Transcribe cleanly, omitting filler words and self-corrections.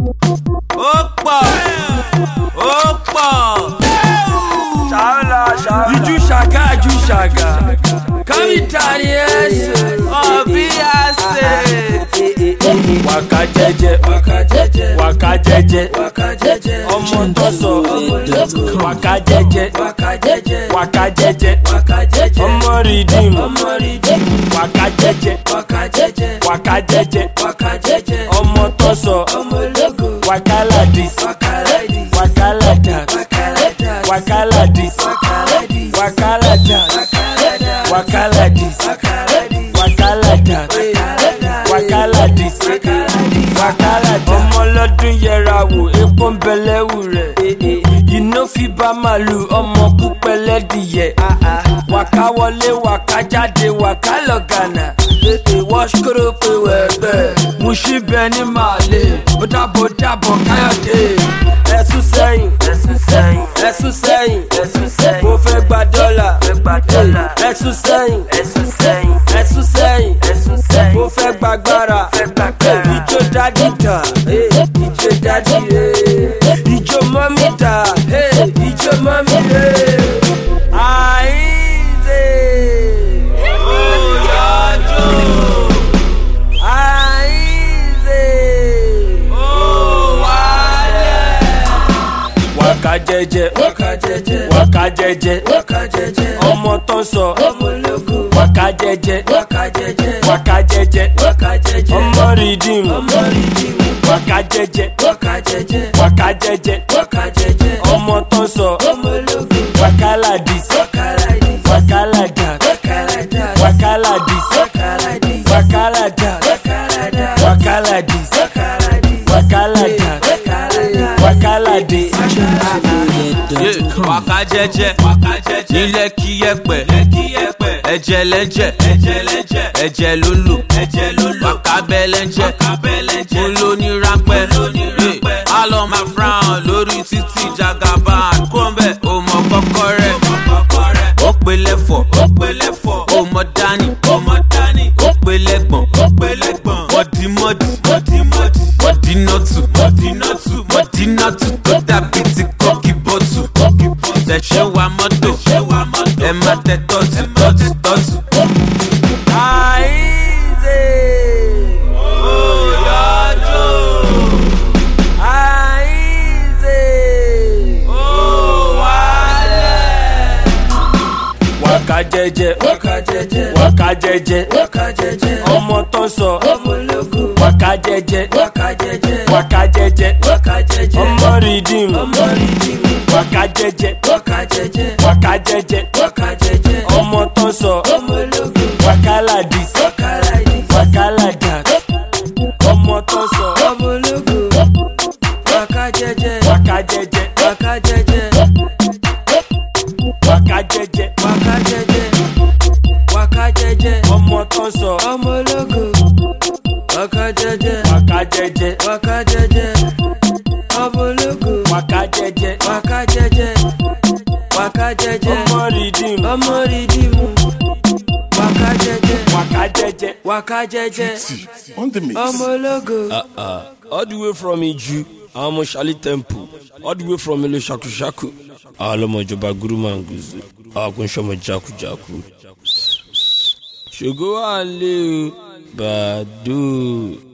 Opa, you shaga. Kamitariese, obiase. Waka jeje. Ọmọ tó sọ. Waka jeje. Ọmọ redeem. Waka jeje. Ọmọ tó sọ. Wakala this. Wakala that. Wakala this. Wakala that. Wakala this. Wakala that. Wakala this. Wakala that. Ọmọ lọ́dún yẹra wò epo ń bẹ̀lẹ̀ wù rẹ̀. Iná fi bá màlúù ọmọ púpẹ̀lẹ̀ dìyẹ. Wàká wọlé wàká jáde wàká lọ Ghana. Wash kúrò pé wẹ̀gbẹ́. Mushi bẹ ní màlẹ̀. Ó dàbọ̀ Káyọ̀dé. Ẹ̀sùn sẹ́yìn. Mo fẹ́ gba dọ́là. Ẹ̀sùn sẹ́yìn. Mo fẹ́ gbàgbára. Ìjó dádì dà. Ìjó dádì ìjó mọ́mí dà. Ìjó mọ́mí Àìsè. Òyàjò. Àìsè. Òwálẹ̀. Waka jeje. Ọmọ tó sọ. Waka jeje. Ọmọ redeem. Waka jeje. Ọmọ tó sọ. Wakala this. Wakala that. Wakala this. Wakala that. Wakala this. Wakala that. Wakala this. Waka jeje. Nílẹ̀ kí yẹpẹ̀. Ẹ̀jẹ̀ lẹ́jẹ̀ lulu. Waka bẹ́lẹ́jẹ̀. Olóní ráńpẹ́. Alọ́ máa frown lórí títí jagaba kúròmbẹ̀. O mọ kọ́kọ́ rẹ̀. Ó pe lẹ́fọ̀. O mọ dání. Ó pe lẹ́gbọ̀n. Mọ̀dí nọ́tù. Tó dàbí ti kọ́kì bọ́tù. Tẹ̀sẹ̀ wa mọ́tò. Ẹ má tẹ tọ́tù. Àìsè. Òyàjò. Àìsè. Òwálẹ̀. Waka jeje. Ọmọ tó sọ. Waka jeje. Ọmọ redeem. Waka jeje. Ọmọ tó sọ. Wakala this. Wakala that. Ọmọ tó sọ. Waka jeje. Ọmọ tó sọ. Ọmọ ológo. Waka jeje. Ọmọ ológo. Waka jeje. Ọmọ redeem. Waka jeje. On the mix. Ọmọ ológo. All the way from Iju. I'm on Shali Temple. All the way from Ilo Shaku. Alomo Joba Guru Manguzu. Akun Shomo Jaku. Shogo Ale Badu.